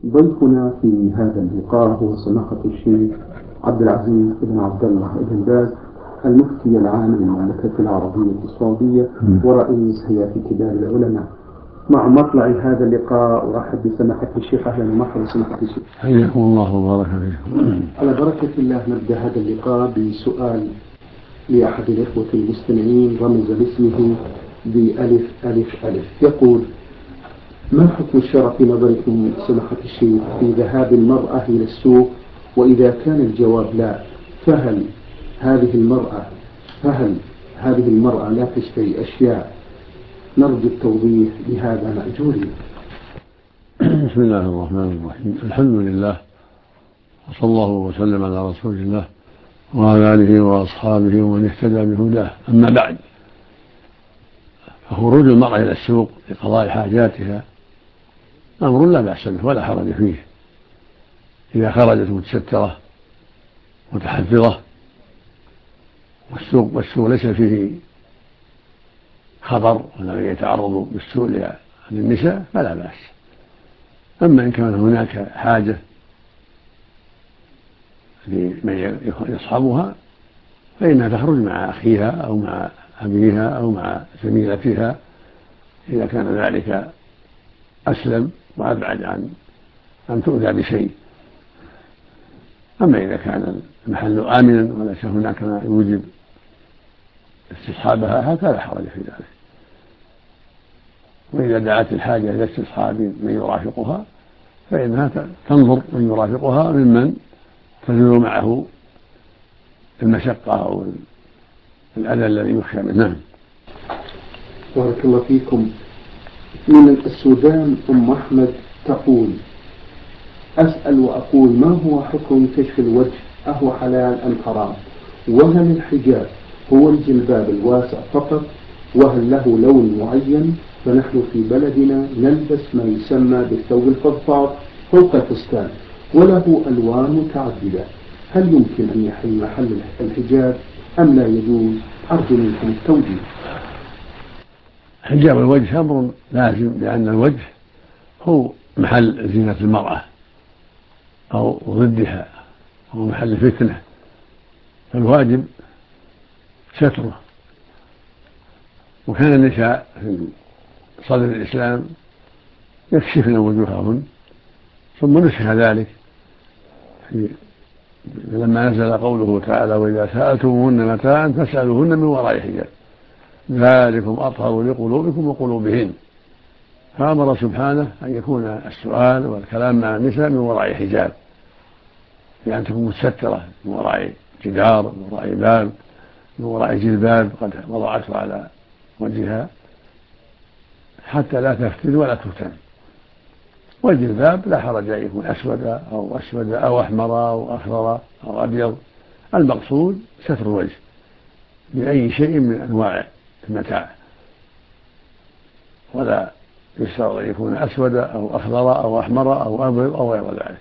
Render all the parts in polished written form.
ضيفنا في هذا اللقاء هو سماحة الشيخ عبد العزيز بن عبد الله بن باز، المفتي العام للمملكة العربية السعودية ورئيس هيئة كبار العلماء. مع مطلع هذا اللقاء أرحب بسماحة الشيخ. أهلا ومرحبا سماحة الشيخ. حياكم الله وبارك فيكم. على بركة الله نبدأ هذا اللقاء بسؤال لأحد الإخوة المستمعين رمز لاسمه بألف ألف ألف. يقول: ما حكم الشرع في نظركم سماحة الشيخ في ذهاب المرأة إلى السوق؟ وإذا كان الجواب لا، فهل هذه المرأة لا تشتري أشياء؟ نرجو التوضيح بهذا مأجورين. بسم الله الرحمن الرحيم. الحمد لله وصلى الله وسلم على رسول الله وعلى آله وأصحابه ومن اهتدى بهداه. أما بعد، فخروج المرأة إلى السوق لقضاء حاجاتها أمر لا بأس به ولا حرج فيه إذا خرجت متسترة متحفظة، والسوق ليس فيه خطر ولا يتعرض بالسوء للنساء فلا بأس. أما إن كان هناك حاجة لمن يصحبها فإنها تخرج مع أخيها أو مع أبيها أو مع زميلتها إذا كان ذلك أسلم وأبعد عن أن تؤذى بشيء. أما إذا كان المحل آمنا وليس هناك ما يوجب استصحابها فلا حرج في ذلك. وإذا دعت الحاجة إلى استصحاب من يرافقها فإنها تنظر من يرافقها ممن تزول معه المشقة أو الأذى الذي يخشى منه. بارك الله فيكم. من السودان أم أحمد تقول: أسأل وأقول، ما هو حكم كشف الوجه؟ أهو حلال أم حرام؟ وهل الحجاب هو الجلباب الواسع فقط؟ وهل له لون معين؟ فنحن في بلدنا نلبس ما يسمى بالثوب الفضفاض فوق الفستان وله ألوان متعددة، هل يمكن أن يحل محل الحجاب أم لا يجوز؟ أرجو منكم التوجيه. حجاب الوجه أمر لازم، لأن الوجه هو محل زينة المرأة أو ضدها، هو محل فتنة، فالواجب ستره. وكان النساء في صدر الإسلام يكشفن وجوههن، ثم نسخ ذلك لما نزل قوله تعالى: وإذا سألتموهن متاعا فاسألوهن من وراء حجاب ذلكم أطهر لقلوبكم وقلوبهن. فأمر سبحانه أن يكون السؤال والكلام مع النساء من وراء حجاب، يعني تكون مستترة من وراء جدار، من وراء باب، من وراء جلباب قد وضعته على وجهها حتى لا تفتن ولا تفتن. والجلباب لا حرج أن يكون أسود أو أحمر أو أخضر أو أبيض، المقصود ستر الوجه بأي شيء من أنواع المتاع، ولا يشترط أن يكون أسود أو أخضر أو أحمر أو أبيض أو غير ذلك.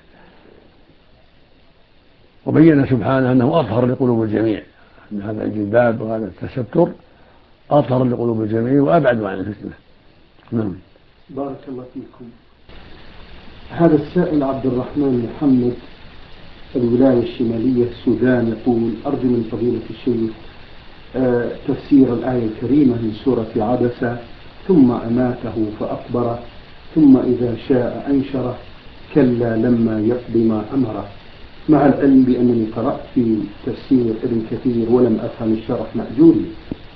وبين سبحانه أنه أطهر لقلوب الجميع، أن هذا الجلباب وهذا التستر أطهر لقلوب الجميع وأبعد عن الفتنة. نعم. بارك الله فيكم. هذا السائل عبد الرحمن محمد، الولاية الشمالية السودان، يقول: أرجو من فضيلة الشيخ تفسير الآية الكريمة من سورة عبسة: ثم أماته فأقبره ثم إذا شاء أنشره كلا لما يقض ما أمره. مع العلم بأنني قرأت في تفسير ابن كثير ولم أفهم الشرح مأجوري.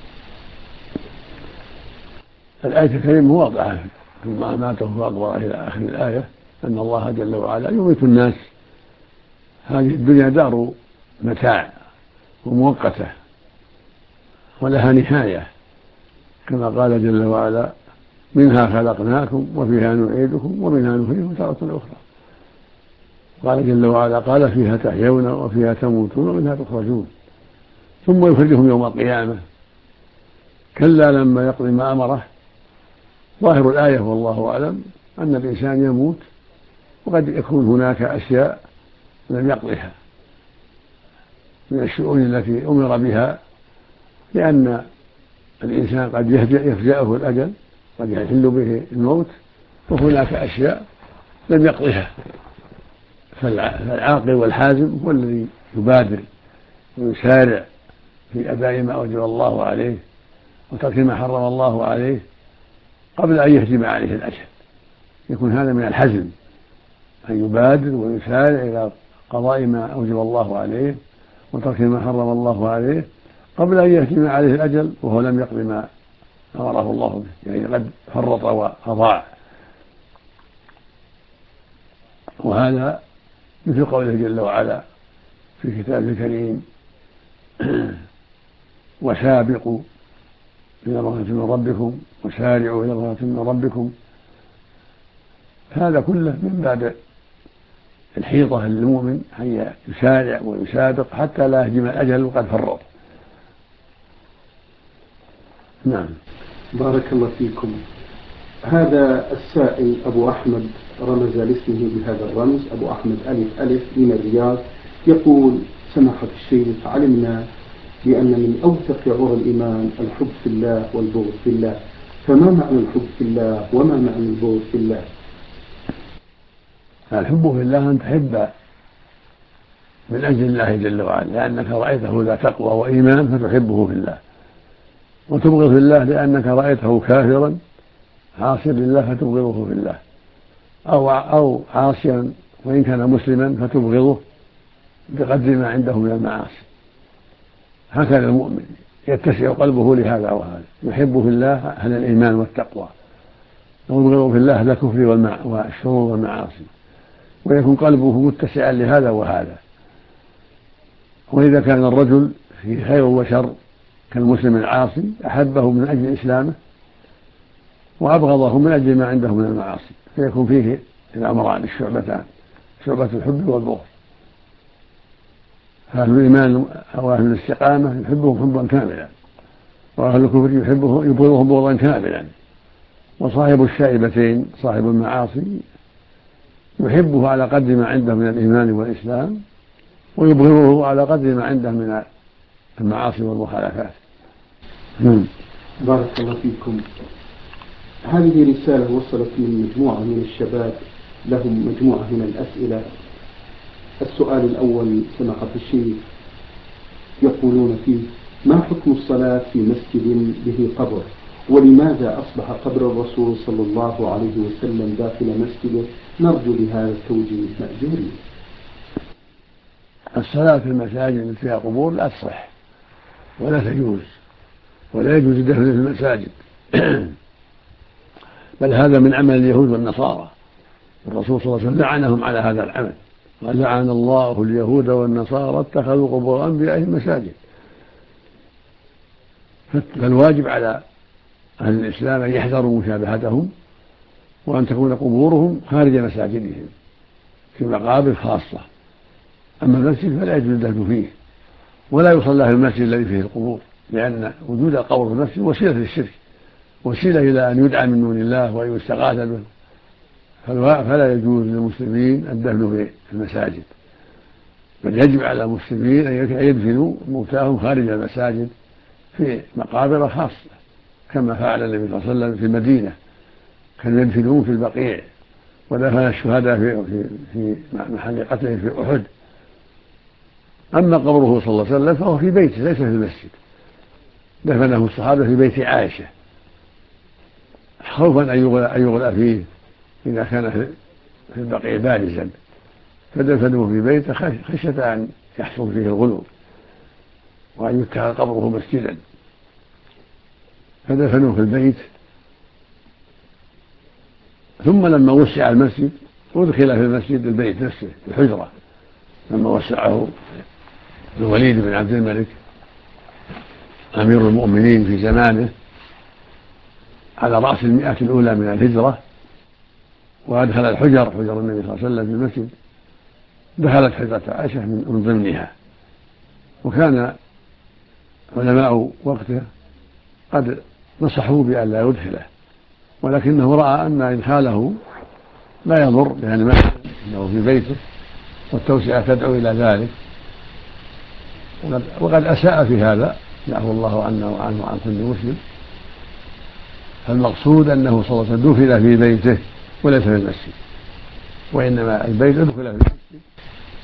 الآية الكريمة واضحة: ثم أماته فأقبره إلى آخر الآية، أن الله جل وعلا يميت الناس. هذه الدنيا دار متاع ومؤقتة ولها نهاية، كما قال جل وعلا: منها خلقناكم وفيها نعيدكم ومنها نخرجكم تارة أخرى. قال جل وعلا: قال فيها تحيون وفيها تموتون ومنها تخرجون ثم يخرجهم يوم القيامة كلا لما يقضي ما أمره. ظاهر الآية والله أعلم أن الإنسان يموت، وقد يكون هناك أشياء لم يقضها من الشؤون التي أمر بها، لأن الإنسان قد يفجأه الأجل، قد يحل به الموت، وهناك أشياء لم يقضها فالعاقل والحازم هو الذي يبادر ويسارع في أداء ما أوجب الله عليه وترك ما حرم الله عليه قبل أن يهجم عليه الأجل. يكون هذا من الحزم، أن يبادر ويسارع إلى قضاء ما أوجب الله عليه وترك ما حرم الله عليه قبل أن يهجم عليه الأجل وهو لم يقض ما أمره الله به، يعني قد فرط وأضاع. وهذا مثل قوله جل وعلا في كتابه الكريم: وسابقوا إلى مغفرة من ربكم وسارعوا إلى مغفرة من ربكم. هذا كله من باب الحيطة للمؤمن أن يسارع ويسابق حتى لا يهجم الأجل وقد فرط. نعم. بارك الله فيكم. هذا السائل أبو أحمد رمز لاسمه بهذا الرمز، أبو أحمد ألف ألف من الرياض، يقول: سماحة الشيخ، علمنا بأن من أوثق عرى الإيمان الحب في الله والبغض في الله، فما معنى الحب في الله وما معنى البغض في الله؟ الحب في الله أن تحب من أجل الله جل وعلا لأنك رأيته ذا تقوى وإيمان فتحبه في الله، وتبغض في الله لأنك رأيته كافرا عاصيا لله فتبغضه في الله، أو عاصيا وإن كان مسلما فتبغضه بقدر ما عنده من المعاصي. هكذا المؤمن يتسع قلبه لهذا وهذا، يحب في الله أهل الإيمان والتقوى ويبغض في الله أهل الكفر والشرور والمعاصي، ويكون قلبه متسعا لهذا وهذا. وإذا كان الرجل فيه خير وشر كالمسلم العاصي أحبه من أجل إسلامه وأبغضه من أجل ما عنده من المعاصي، فيكون فيه الأمران الشعبتان، شعبة الحب والبغض. فأهل الإيمان أو أهل الاستقامة يحبهم حبا كاملا، وأهل الكفر يبغضهم بغضا كاملا. وصاحب الشائبتين صاحب المعاصي يحبه على قدر ما عنده من الإيمان والإسلام ويبغضه على قدر ما عنده من المعاصي والمخالفات. بارك الله فيكم. هذه رسالة وصلت من مجموعة من الشباب، لهم مجموعة من الأسئلة. السؤال الأول: سماحة الشيخ، يقولون فيه: ما حكم الصلاة في مسجد به قبر؟ ولماذا أصبح قبر الرسول صلى الله عليه وسلم داخل مسجده؟ نرجو بهذا التوجيه مأجورين. الصلاة في المساجد التي فيها قبور لا تصح ولا تجوز، ولا يجوز الدفن في المساجد بل هذا من عمل اليهود والنصارى، الرسول صلى الله عليه وسلم لعنهم على هذا العمل، ولعن الله اليهود والنصارى اتخذوا قبور أنبيائهم مساجد. فالواجب على أهل الإسلام أن يحذروا مشابهتهم، وأن تكون قبورهم خارج مساجدهم في مقابر خاصة. أما المسجد فلا يجوز الدفن فيه، ولا يصلى في المسجد الذي فيه القبور، لأن وجود القبر في المسجد وسيلة للشرك، وسيلة إلى أن يدعى من دون الله وأن يستغاث به، فلا يجوز للمسلمين الدفن في المساجد، بل يجب على المسلمين أن يدفنوا موتاهم خارج المساجد في مقابر خاصة، كما فعل النبي صلى الله عليه وسلم في المدينة، كانوا يدفنون في البقيع، ودفن الشهداء في محل قتله في أحد. أما قبره صلى الله عليه وسلم فهو في بيته ليس في المسجد، دفنه الصحابة في بيت عائشة خوفا أن يغلى فيه إذا كان في البقيع بارزا، فدفنوه في بيته خشية أن يحصل فيه الغلو وأن يتخذ قبره مسجدا، فدفنوه في البيت. ثم لما وسع المسجد أدخل في المسجد البيت نفسه الحجرة، لما وسعه الوليد بن عبد الملك أمير المؤمنين في زمانه على رأس 100 الأولى من الهجرة، وأدخل حجر النبي صلى الله عليه وسلم في المسجد، دخلت حجرة عائشة من ضمنها. وكان علماء وقته قد نصحوا بأن لا يدخله، ولكنه رأى أن إدخاله لا يضر، لأن أنه في بيته والتوسعة تدعو إلى ذلك، وقد أساء في هذا يعفو الله عنا وعنه وعن كل مسلم. فالمقصود أنه صلى الله عليه وسلم دفن في بيته وليس في المسجد، وإنما البيت دخل في المسجد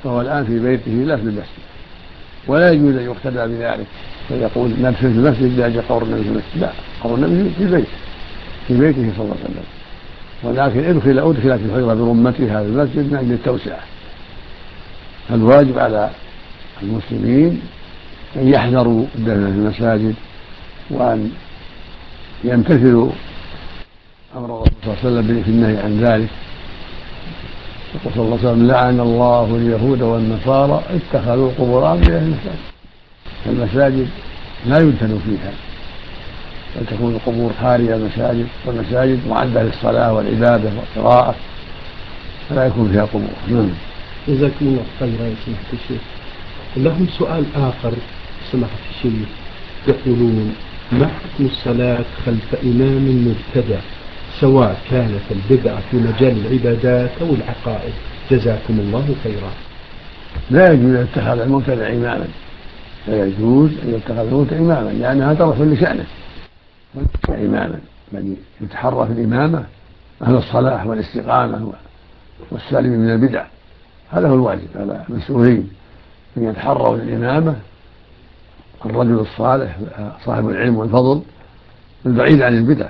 فهو الآن في بيته لا في المسجد، ولا يجوز أن يقتدى بذلك فيقول ندفن في المسجد لأجل قبر النبي في المسجد، لا، قبر النبي في بيته صلى الله عليه وسلم، ولكن أدخلت الحجرة برمتها في المسجد من أجل التوسعة. فالواجب على المسلمين أن يحذروا الدفن في المساجد وأن يمتثلوا أمر الرسول صلى الله عليه وسلم في النهي عن ذلك. يقول صلى الله عليه وسلم لعن الله اليهود والنصارى اتخذوا قبور أنبياء المساجد. المساجد لا يدفن فيها، بل تكون القبور خارج المساجد، والمساجد معدة للصلاة والعبادة والقراءة، فلا يكون فيها قبور. جزاكم الله خيرا يا سماحة الشيخ. لهم سؤال آخر سماحة الشيخ، يقولون ما حكم الصلاة خلف إمام مبتدع سواء كانت البدعة في مجال العبادات أو العقائد؟ جزاكم الله خيرا. لا يجوز أن يتخذ المبتدع إماما، لا يجوز أن يتخذ المبتدع إماما، لأنها ترفع لشأنه إماما، بل يتحرى في الإمامة أهل الصلاح والاستقامة والسالم من البدع. هذا هو الواجب على المسؤولين أن يتحروا للإمامة الرجل الصالح صاحب العلم والفضل البعيد عن البدع.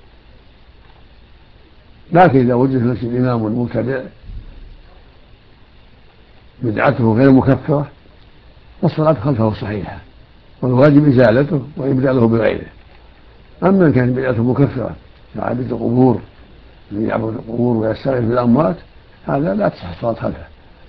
لكن إذا وجد في المسجد إمام مبتدع بدعته غير مكفرة فالصلاة خلفه صحيحة، والواجب إزالته وإبداله بغيره. أما إن كانت بدعته مكفرة كعابد القبور الذي يعبد القبور ويستغيث بالأموات، هذا لا تصح الصلاة خلفه،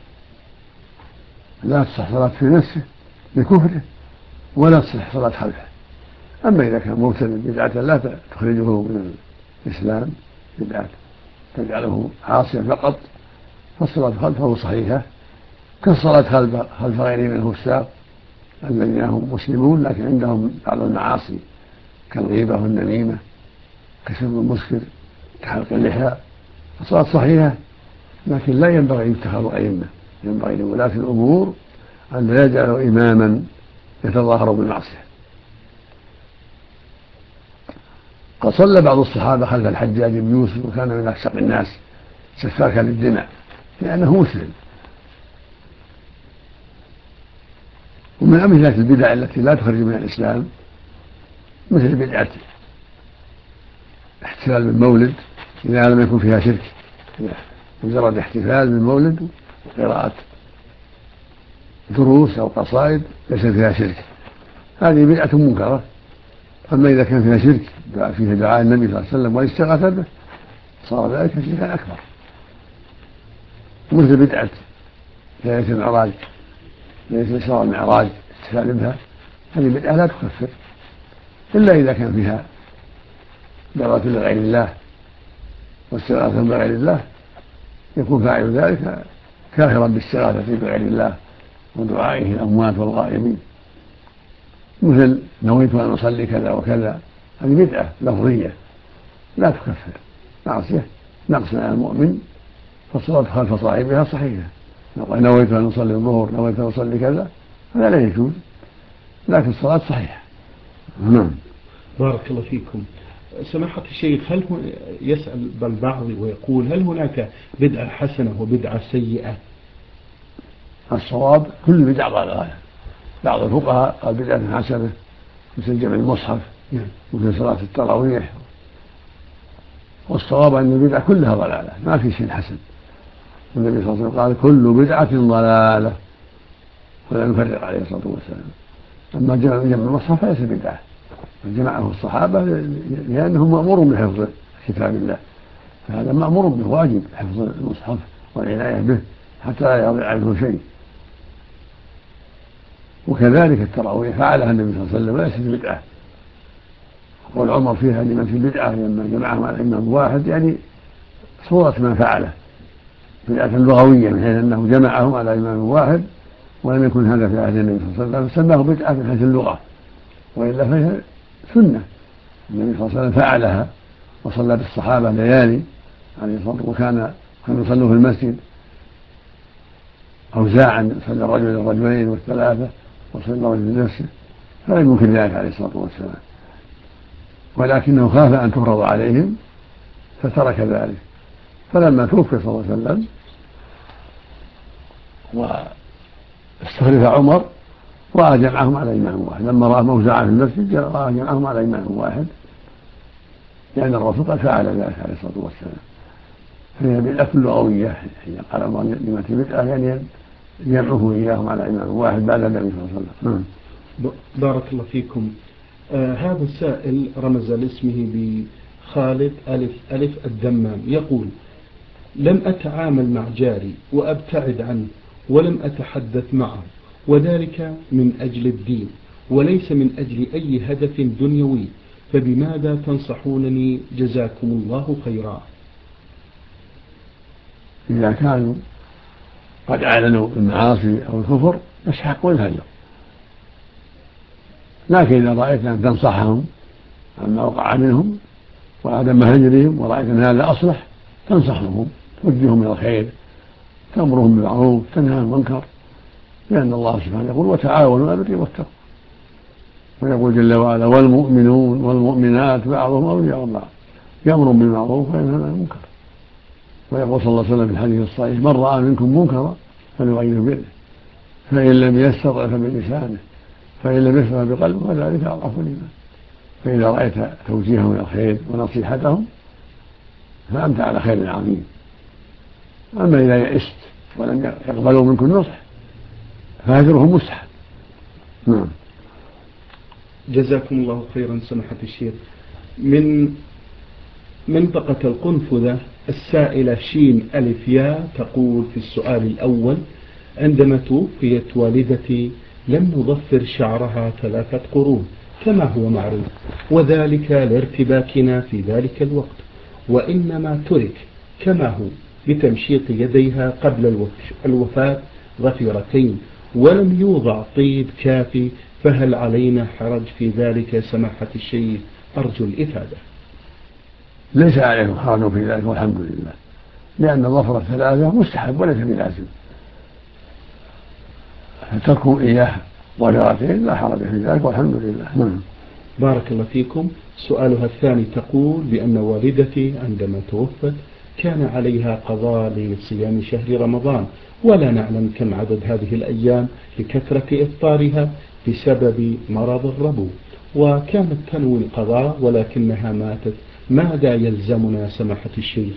لا تصح صلاة في نفسه بكفره، ولا تصح صلاة خلفه. أما إذا كان مبتدع بدعة لا تخرجه من الإسلام، بدعة تجعله عاصيا فقط، فالصلاة خلفه صحيحة كالصلاة خلف غيره من الفساق الذين هم مسلمون لكن عندهم بعض المعاصي كالغيبة والنميمة كشرب المسكر كحلق اللحى. الصلاة صحيحة، لكن لا ينبغي أن يتخذوا أئمة، ينبغي لولاة الأمور أن لا يجعلوا إماما يتظاهر بالمعصية. قد صلى بعض الصحابة خلف الحجاج بن يوسف وكان من أفسق الناس سفاكا للدماء لأنه مسلم. ومن أمثلة البدع التي لا تخرج من الإسلام مثل بدعة احتفال بالمولد إذا لم يكن فيها شرك، مجرد احتفال بالمولد وقراءة دروس أو قصائد ليس فيها شرك، هذه بدعة منكرة. أما إذا كان فيها شرك فيها دعاء النبي صلى الله عليه وسلم والاستغاثة به صار ذلك شركا أكبر. مثل بدعة ليلة المعراج، ليلة الإسراء والمعراج الاحتفال بها، هذه بدعة لا تكفر إلا إذا كان فيها دعوة لغير الله واستغاثة بغير الله، يكون فاعل ذلك كافرا بالاستغاثة بغير الله ودعائه الأموات والغائبين. مثل نويت أن أصلي كذا وكذا، هذه بدعة لفظية لا تكفر، معصية نقص على المؤمن، فالصلاة خلف صاحبها صحيحة. نويت أن أصلي الظهر، نويت أن أصلي كذا، هذا لا يجوز، لكن الصلاة صحيحة. نعم. بارك الله فيكم. سماحة الشيخ، هل يسأل البعض ويقول هل هناك بدعة حسنة وبدعة سيئة؟ الصواب كل بدعة ضلالة. بعض الفقهاء قال بدعة حسنة مثل جمع المصحف مثل صلاة التراويح، والصواب أن البدعة كلها ضلالة ما في شيء حسن. النبي صلى الله عليه وسلم قال كل بدعة ضلالة ولا يفرق عليه الصلاة والسلام. أما جمع المصحف فليس بدعة، جمعه الصحابة لأنهم مأمورون بحفظ كتاب الله، فهذا مأمور به واجب حفظ المصحف والعناية به حتى لا يضيع عنه شيء. وكذلك التراويح فعلها النبي صلى الله عليه وسلم وليست بدعة. قول عمر فيها لمن في البدعة لما جمعهم على إمام واحد، يعني صورة ما فعله بدعة لغوية من حيث أنه جمعهم على إمام واحد ولم يكن هذا في عهد النبي صلى الله عليه وسلم، فسماه بدعة من حيث اللغة، وإلا فهي سنة النبي صلى الله عليه وسلم فعلها وصلى بالصحابة ليالي عليه الصلاة والسلام، وكانوا يصلوا في المسجد أوزاعا، صلى الرجل الرجلين والثلاثة وصلى الرجل لنفسه، فلم يمكن ذلك عليه الصلاة والسلام، ولكنه خاف أن تفرض عليهم فترك ذلك. فلما توفي صلى الله عليه وسلم واستخلف عمر رأى جمعهم على إمام واحد، لما رأى موزعا في المسجد رأى جمعهم على إمام واحد، لأن الرسول قد فعل ذلك عليه الصلاة والسلام. فهي بالأكل لغوية، حين قال عمر لما تمت يعني جمعه إياهم على إمام واحد بعد النبي صلى الله عليه وسلم. بارك الله فيكم. هذا السائل رمز لاسمه بخالد ألف ألف الدمام، يقول: لم أتعامل مع جاري وأبتعد عنه ولم أتحدث معه، وذلك من أجل الدين وليس من أجل أي هدف دنيوي، فبماذا تنصحونني جزاكم الله خيرا؟ إذا كانوا قد أعلنوا المعاصي أو الكفر يستحقون الهجر، لكن إذا رأيت أن تنصحهم عما وقع منهم وعدم هجرهم ورأيت أن هذا أصلح تنصحهم، توجههم إلى الخير، تأمرهم بالمعروف، تنهى عن المنكر، لأن الله سبحانه يقول: وتعاونوا على البر والتقوى، ويقول جل وعلا: والمؤمنون والمؤمنات بعضهم أولياء بعض يأمر بالمعروف وينهى عن المنكر. ويقول صلى الله عليه وسلم في الحديث الصحيح: من رأى منكم منكرا فليغيره بيده، فإن لم يستطع فبلسانه، فإن لم يستطع بقلبه فذلك أضعف الإيمان. فإذا رأيت توجيههم إلى الخير ونصيحتهم فأنت على خير عظيم. أما إذا يئست ولم يقبلوا منكم النصح فهجرهم مستحب. نعم. جزاكم الله خيرا سماحة الشيخ. من منطقة القنفذة السائلة شين ألف يا تقول في السؤال الأول: عندما توفيت والدتي لم نضفر شعرها 3 قرون كما هو معروف، وذلك لارتباكنا في ذلك الوقت، وإنما ترك كما هو بتمشيط يديها قبل الوفاة ضفيرتين، ولم يوضع طيب كافي، فهل علينا حرج في ذلك سماحة الشيخ؟ أرجو الإفادة. ليس عليكم حرج في ذلك والحمد لله، لأن ظفر 3 مستحب وليس بلازم، فتركوا إياه ظفرتين لا حرج في ذلك والحمد لله. بارك الله فيكم. سؤالها الثاني تقول بأن والدتي عندما توفت كان عليها قضاء لصيام شهر رمضان، ولا نعلم كم عدد هذه الأيام لكثرة إفطارها بسبب مرض الربو، وكانت تنوي القضاء ولكنها ماتت، ماذا يلزمنا سماحة الشيخ؟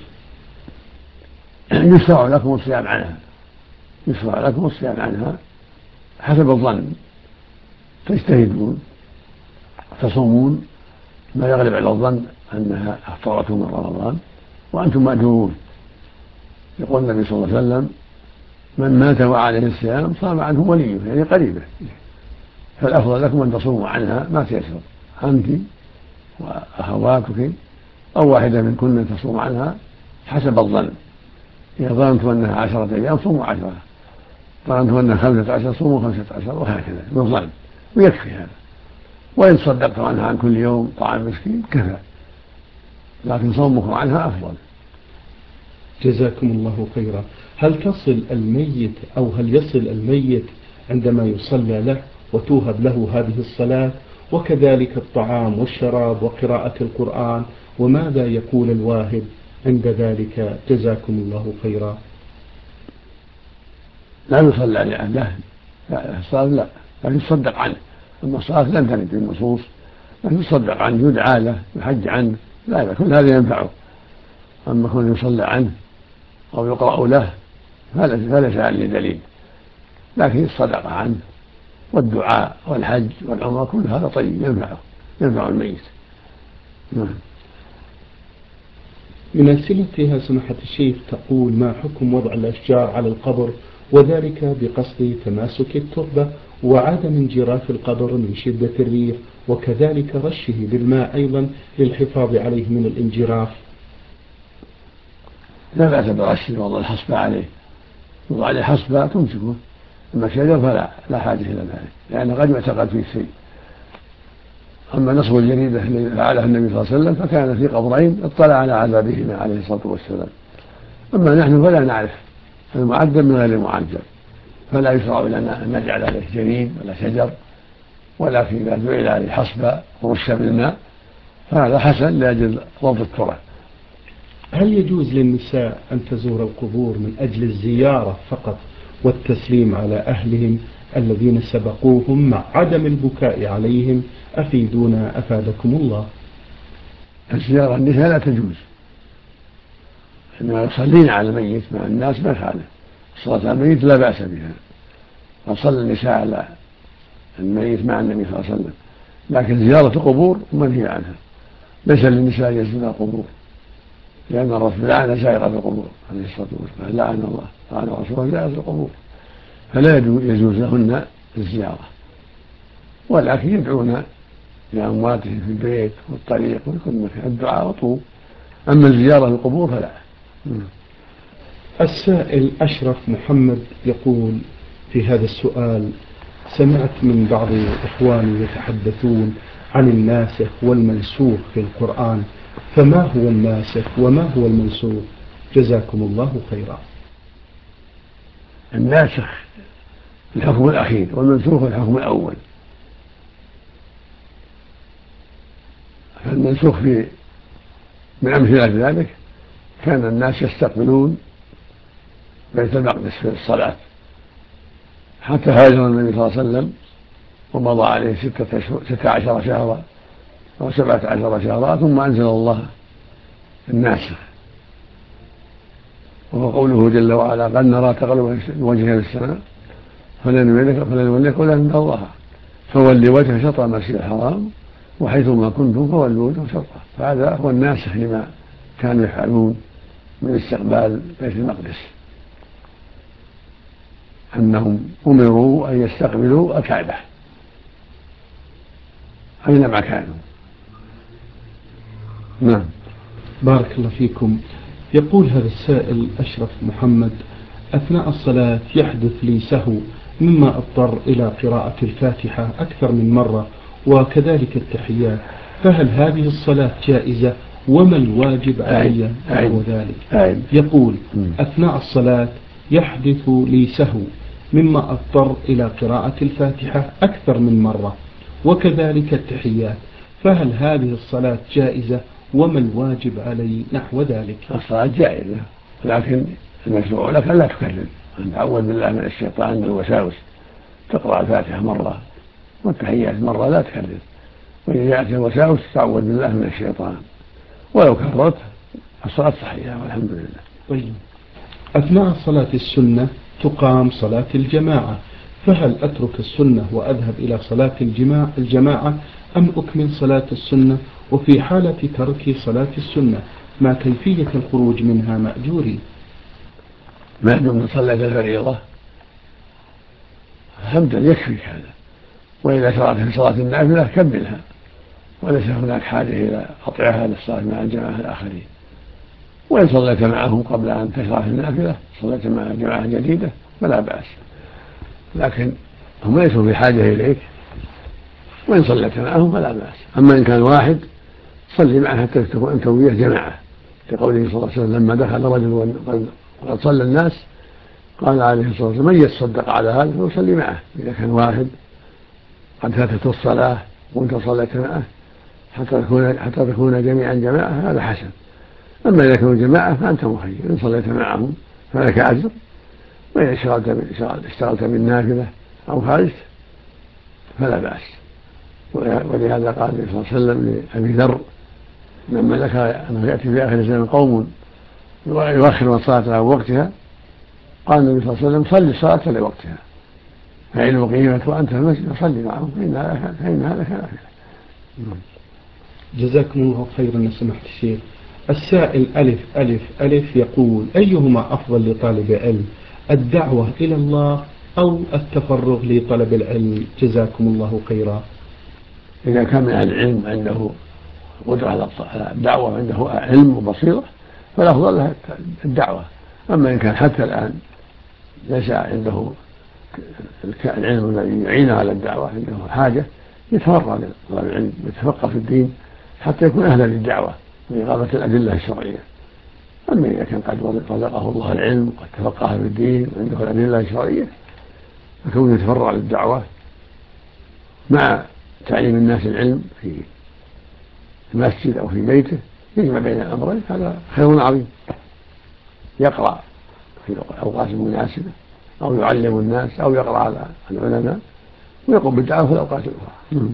يشرع لكم الصيام عنها، يشرع لكم الصيام عنها حسب الظن، تجتهدون تصومون ما يغلب على الظن أنها أفطرتم من رمضان وأنتم مأجورون. يقول النبي صلى الله عليه وسلم: من مات وعليه الصيام صام عنه وليه، يعني قريبه، فالأفضل لكم أن تصوموا عنها ما تيسر، أنت وأخواتك أو واحدة منكن تصوم عنها حسب الظن. إذا ظننتم أنها 10 أيام صوموا 10، ظننتم أنها 15 صوموا 15، وهكذا بالظن، ويكفي هذا. وإن صدقتم عنها عن كل يوم طعام مسكين كفى، لكن صومكم عنها أفضل. جزاكم الله خيرا. هل يصل الميت عندما يصلى له وتوهب له هذه الصلاة، وكذلك الطعام والشراب وقراءة القرآن، وماذا يقول الواهب عند ذلك؟ جزاكم الله خيرا. لا يصلى عليه، لا الصلاة لا، لكن يصدق عنه. أما الصلاة لم ترد في النصوص، لكن يصدق عنه، يدعى له، يحج عنه، لا كل هذا ينفعه. أما كون يصلى عنه أو يقرأ له فليس عليه دليل، لكن الصدقة عنه والدعاء والحج والعمرة كل هذا طيب ينفع الميت. من أسئلتها سماحة الشيخ تقول: ما حكم وضع الأشجار على القبر وذلك بقصد تماسك التربة وعدم انجراف القبر من شدة الريح، وكذلك رشه بالماء أيضا للحفاظ عليه من الانجراف؟ لا بأس برش وضع الحصبة عليه، وضع عليه حصبة تمسكه، أما شجر فلا حاجة إلى ذلك، لأن قد يعتقد فيه شيء. أما نصب الجريدة الذي فعله النبي صلى الله عليه وسلم فكان في قبرين اطلع على عذابهما عليه الصلاة والسلام. أما نحن فلا نعرف المعذب من غير المعذب، فلا يشرع لنا أن نجعل عليه جريد ولا شجر، ولكن إذا جعل عليه حصبة ورش بالماء فهذا حسن لأجل ضبط التراب. هل يجوز للنساء أن تزور القبور من أجل الزيارة فقط والتسليم على أهلهم الذين سبقوهم مع عدم البكاء عليهم؟ أفيدونا أفادكم الله. الزيارة النساء لا تجوز، إنما يصلين على الميت مع الناس ما يخالف، الصلاة على الميت لا بأس بها، فصلى النساء على الميت مع النبي صلى الله عليه وسلم، لكن زيارة القبور منهي عنها، ليس للنساء يزورن القبور، لأن الرسول لعن زائرة القبور عليه الصلاة والسلام، لعن الله لعن رسوله زائرة القبور، فلا يجوز لهن الزيارة، ولكن يدعون لأمواتهم في البيت والطريق وفي كل مكان، الدعاء مطلوب، أما الزيارة للقبور فلا. السائل أشرف محمد يقول في هذا السؤال: سمعت من بعض إخواني يتحدثون عن الناسخ والمنسوخ في القرآن، فما هو الناسخ وما هو المنسوخ؟ جزاكم الله خيرا. الناسخ الحكم الأخير، والمنسوخ الحكم الأول. فالمنسوخ من أمثلة ذلك كان الناس يستقبلون بيت المقدس في الصلاة، حتى هاجر النبي صلى الله عليه وسلم ومضى عليه 16 شهرا أو 17 شهرا، ثم أنزل الله الناسخ، وهو قوله جل وعلا: قد نرى تقلب وجهك في السماء فلنوليك ولا ترضاها فولي وجهك شطر المسجد الحرام وحيثما كنتم فولوا وجهكم شطره. فهذا هو الناسخ لما كانوا يفعلون من استقبال بيت المقدس، أنهم أمروا أن يستقبلوا الكعبة أينما كانوا. نعم. بارك الله فيكم. يقول هذا السائل أشرف محمد: أثناء الصلاة يحدث لي سهو مما أضطر إلى قراءة الفاتحة أكثر من مرة وكذلك التحيات، فهل هذه الصلاة جائزة وما الواجب علي نحو ذلك؟ يقول: أثناء الصلاة يحدث لي سهو مما أضطر إلى قراءة الفاتحة أكثر من مرة وكذلك التحيات، فهل هذه الصلاة جائزة وما الواجب علي نحو ذلك؟ الصلاة جائزة، لكن المشروع لك لا تكرر، أن تعوذ بالله من الشيطان من الوساوس، تقرأ الفاتحة مرة والتحيات مرة، لا تكرر، وإذا جاءت الوساوس تعوذ بالله من الشيطان، ولو كررت الصلاة صحيحة والحمد لله. طيب، أثناء صلاة السنة تقام صلاة الجماعة، فهل أترك السنة وأذهب إلى صلاة الجماعة أم أكمل صلاة السنة؟ وفي حالة ترك صلاة السنة ما كيفية الخروج منها مأجوري؟ ما دمت صليت الفريضة الحمد لله يكفي هذا، وإذا شرعت في صلاة النافلة كملها، وليس هناك حاجة إلى قطعها للصلاة مع الجماعة الآخرين. وإن صليت معهم قبل أن تشرع في النافلة صليت مع جماعة جديدة فلا بأس، لكن هم ليسوا في حاجة إليك، وإن صليت معهم فلا بأس. أما إن كان واحد صلي معه حتى تكون أنت وياه جماعة، لقوله صلى الله عليه وسلم: لما دخل رجل وقد صلى الناس قال عليه الصلاة والسلام: من يتصدق على هذا فيصلي معه. إذا كان واحد قد فاتته الصلاة وأنت صليت معه حتى تكون جميعا جماعة هذا حسن. أما إذا كانوا جماعة فأنت مخير، إن صليت معهم فلك أجر، وإن اشتغلت بالنافلة أو خرجت فلا بأس. ولهذا قال النبي صلى الله عليه وسلم لأبي ذر لما ذكر أنه يأتي في آخر الزمان قوم يؤخرون الصلاة عن وقتها، قال النبي صلى الله عليه وسلم: صل الصلاة لوقتها، فإن أقيمت وأنت في المسجد فصل معهم فإن هذا كان أفضل. جزاكم الله خيرا يا سماحة الشيخ. السائل ألف ألف ألف يقول: أيهما أفضل لطالب علم، الدعوة إلى الله أو التفرغ لطلب العلم؟ جزاكم الله خيرا. إذا كان من أهل العلم عنده قدرة على الدعوة وعنده علم وبصيرة فالأفضل له الدعوة. أما إن كان حتى الآن ليس عنده العلم الذي يعينه على الدعوة، عنده حاجة، يتفرغ لطلب العلم ويتفقه في الدين حتى يكون أهلا للدعوة وإقامة الأدلة الشرعية. أما إذا كان قد رزقه الله العلم وقد تفقه في الدين وعنده الأدلة الشرعية فكونه يتفرغ للدعوة مع تعليم الناس العلم في المسجد أو في بيته يجمع بين الأمرين، هذا خير عظيم. يقرأ في الأوقات المناسبة أو يعلم الناس أو يقرأ على العلماء ويقوم بالدعوة في الأوقات الأخرى.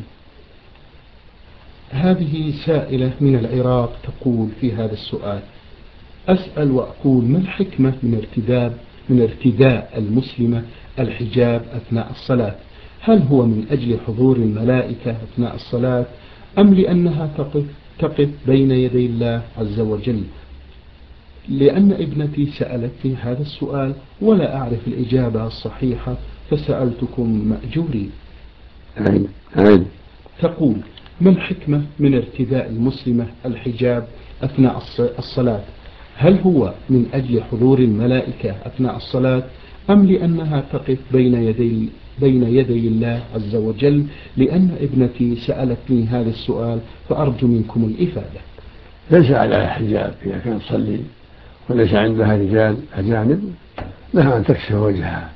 هذه سائلة من العراق تقول في هذا السؤال: أسأل وأقول ما الحكمة من ارتداء المسلمة الحجاب أثناء الصلاة؟ هل هو من أجل حضور الملائكة أثناء الصلاة أم لأنها تقف بين يدي الله عز وجل؟ لأن ابنتي سألتني هذا السؤال ولا أعرف الإجابة الصحيحة فسألتكم مأجورين. تقول: ما الحكمة من ارتداء المسلمة الحجاب أثناء الصلاة؟ هل هو من أجل حضور الملائكة أثناء الصلاة أم لأنها تقف بين يدي الله عز وجل؟ لأن ابنتي سألتني هذا السؤال فأرجو منكم الإفادة. ليس عليها حجاب إذا كانت تصلي وليس عندها رجال أجانب لها أن تكشف وجهها.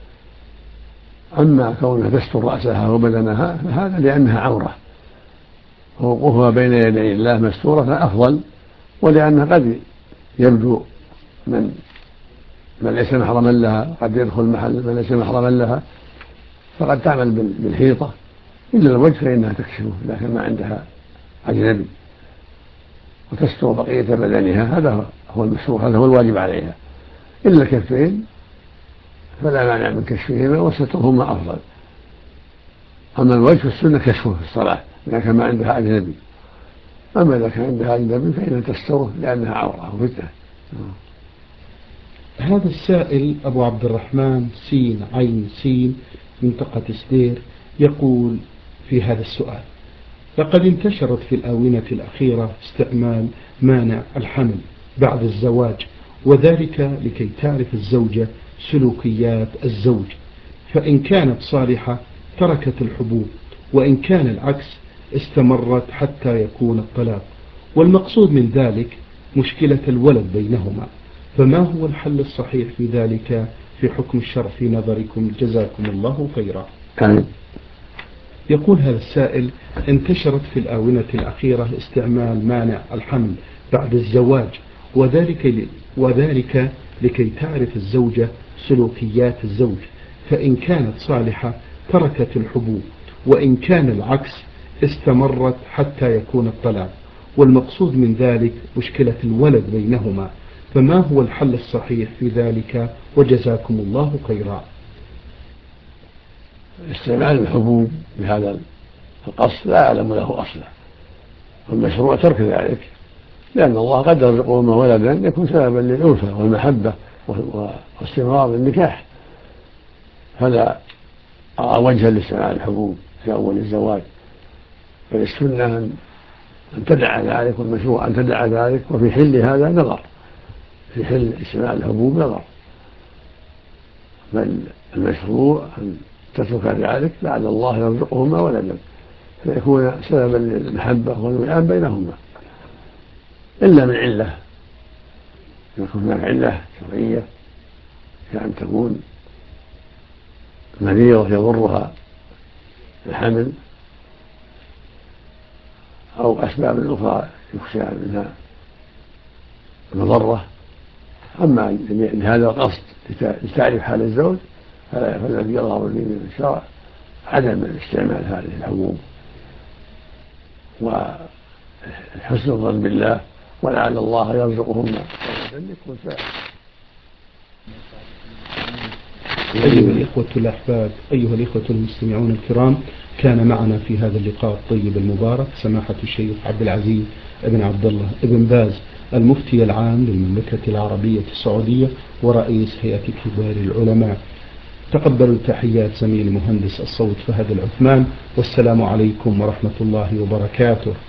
أما كونها تستر رأسها وبدنها فهذا لأنها عورة، ووقوفها بين يدي الله مستورة فأفضل، ولأنها قد يبدو من ليس محرما لها، قد يدخل محل من ليس محرما لها، فقد تعمل بالحيطة. إلا الوجه فإنها تكشفه لكن ما عندها أجنبي، وتستر بقية بدنها، هذا هو المشروع، هذا هو الواجب عليها. إلا الكفين فلا مانع من كشفهما وسترهما أفضل. أما الوجه فالسنة كشفه في الصلاة إذا كان ما عندها أجنبي، أما إذا كان عندها أجنبي فإنها تستره لأنها عورة وفتنة. هذا السائل أبو عبد الرحمن سين عين سين منطقة سدير يقول في هذا السؤال: لقد انتشرت في الآونة الأخيرة استعمال مانع الحمل بعد الزواج، وذلك لكي تعرف الزوجة سلوكيات الزوج، فإن كانت صالحة تركت الحبوب، وإن كان العكس استمرت حتى يكون الطلاق، والمقصود من ذلك مشكلة الولد بينهما، فما هو الحل الصحيح في ذلك في حكم الشرع في نظركم؟ جزاكم الله خيرا. يقول هذا السائل: انتشرت في الآونة الأخيرة استعمال مانع الحمل بعد الزواج، وذلك لكي تعرف الزوجة سلوكيات الزوج، فإن كانت صالحة تركت الحبوب، وإن كان العكس استمرت حتى يكون الطلاق، والمقصود من ذلك مشكلة الولد بينهما، فما هو الحل الصحيح في ذلك؟ وجزاكم الله خيرا. استعمال الحبوب بهذا القصد لا أعلم له أصلا، والمشروع ترك ذلك، لأن الله قد يرزقهما ولدا يكون سببا للألفة والمحبة واستمرار النكاح، فلا أرى وجها لاستعمال الحبوب في أول الزواج، فالسنة أن تدع ذلك، والمشروع أن تدع ذلك، وفي حل هذا نظر، في حل استعمال الحبوب نظر، بل المشروع أن تترك ذلك لعل الله يرزقهما ولدا فيكون سببا للمحبة والوئام بينهما، إلا من علة، يكون هناك علة شرعية كأن تكون مريضة يضرها الحمل أو أسباب أخرى يخشى منها المضرة. أما لهذا القصد لتعرف حال الزوج فالذي يظهر لي من الشرع عدم استعمال هذه الحبوب، وحسن الظن بالله، ولعل الله يرزقهم يكون سائل. أيها الإخوة الأحباب، أيها الإخوة المستمعون الكرام، كان معنا في هذا اللقاء الطيب المبارك سماحة الشيخ عبد العزيز بن عبد الله بن باز، المفتي العام للمملكة العربية السعودية ورئيس هيئة كبار العلماء. تقبلوا تحيات زميل مهندس الصوت فهد العثمان، والسلام عليكم ورحمة الله وبركاته.